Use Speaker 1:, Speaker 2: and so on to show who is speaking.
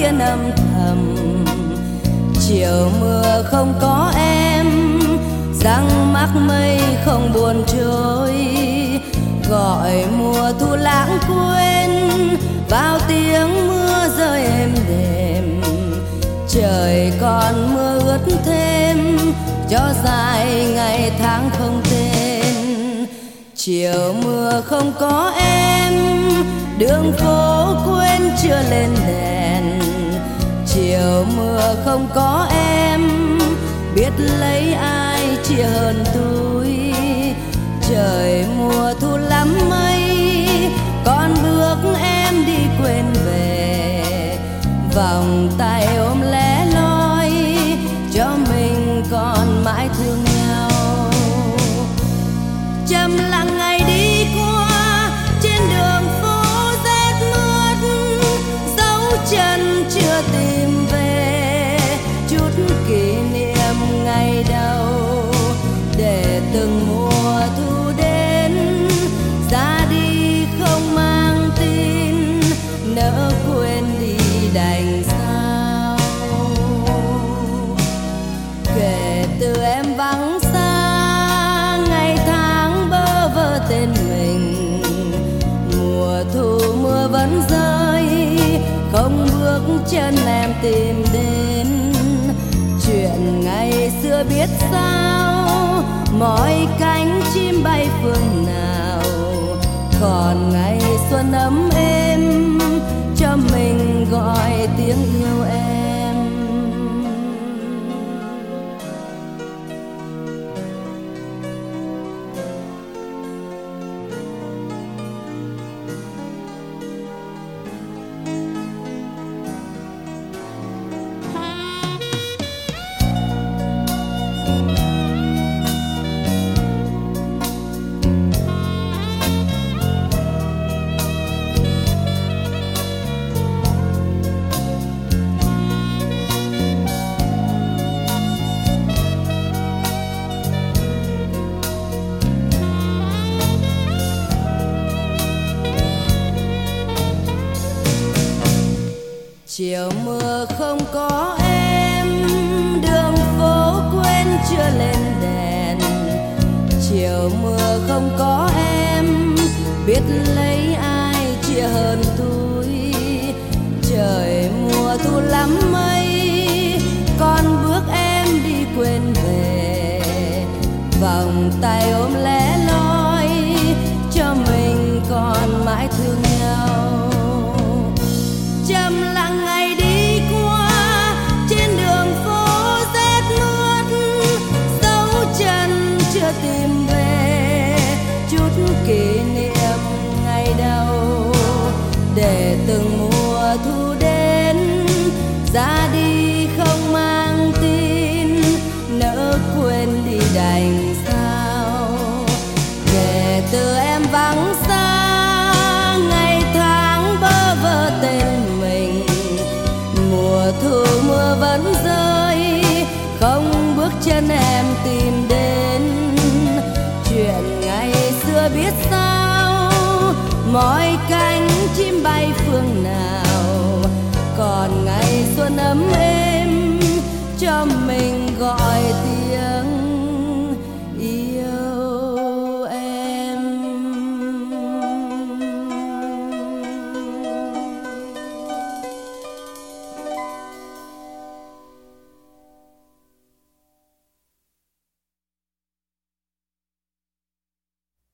Speaker 1: yên âm thầm. Chiều mưa không có em, răng mắc mây không buồn trôi, gọi mùa thu lãng quên vào tiếng mưa rơi êm đềm. Trời còn mưa ướt thêm cho dài ngày tháng không tên. Chiều mưa không có em, đường phố quên chưa lên đèn. Chiều mưa không có em, biết lấy ai chia hơn tôi. Trời mùa thu lắm mây, con bước em đi quên về. Vòng tay ôm lẻ loi, cho mình còn mãi thương nhau. Trầm lặng ngày đi qua trên đường phố rét mướt, dấu chân chưa tìm về chút kỷ niệm ngày đầu. Để từng mùa thu đến ra đi không mang tin, nỡ quên đi đành sao. Kể từ em vắng xa, ngày tháng bơ vơ tên mình. Mùa thu mưa vẫn rơi, không bước chân em tìm đến. Chuyện ngày xưa biết sao, mọi cánh chim bay phương nào. Còn ngày xuân ấm êm, cho mình gọi tiếng yêu em. Chiều mưa không có em, đường phố quên chưa lên đèn. Chiều mưa không có em, biết lấy ai chia hơn tôi. Trời mùa thu lắm mây, con bước em đi quên về. Vòng tay ôm lẻ loi, cho mình còn mãi thương nhau. Trầm lặng ngày đi qua trên đường phố rét mướt, dấu chân chưa tìm về chút kỷ niệm ngày đầu. Để từng mùa thu đến ra đi không mang tin, nỡ quên đi đành sao. Kể từ em vắng xa, ngày tháng bơ vơ tên mình. Mùa thu mưa vẫn rơi, không bước chân em tìm đến. Chuyện ngày xưa biết sao, mọi cánh chim bay phương nào. Còn ngày xuân ấm êm, cho mình gọi